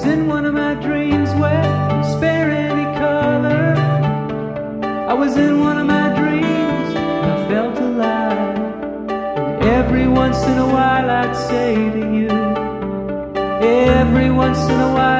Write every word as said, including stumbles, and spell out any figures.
was in one of my dreams where spare any color. I was in one of my dreams and I felt alive. And every once in a while I'd say to you, every once in a while